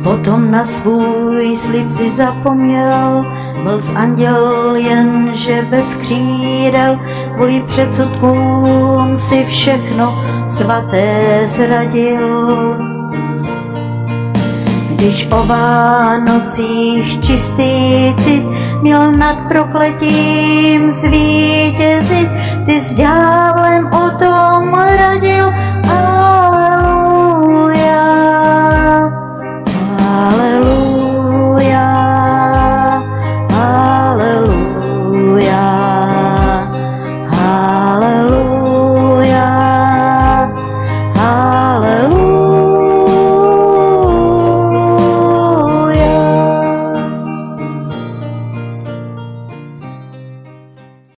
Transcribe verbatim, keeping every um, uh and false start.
Potom na svůj slib si zapomněl, byl z anděl jenže bez křídel, kvůli předsudkům si všechno svaté zradil. Když o Vánocích čistý cit měl nad prokletím zvítězit, ty s ďáblem o to